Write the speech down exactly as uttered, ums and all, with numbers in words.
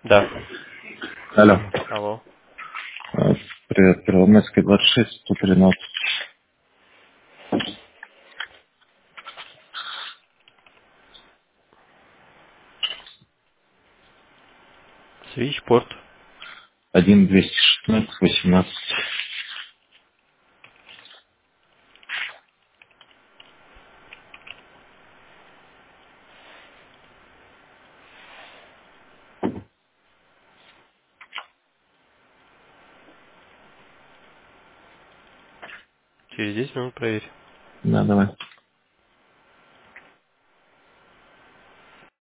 Да. Алло. Алло. А, Привет, Первомайская, двадцать шесть, сто тринадцать. Свичпорт. один двести шестнадцать восемнадцать. Через десять минут проверь. Да, давай.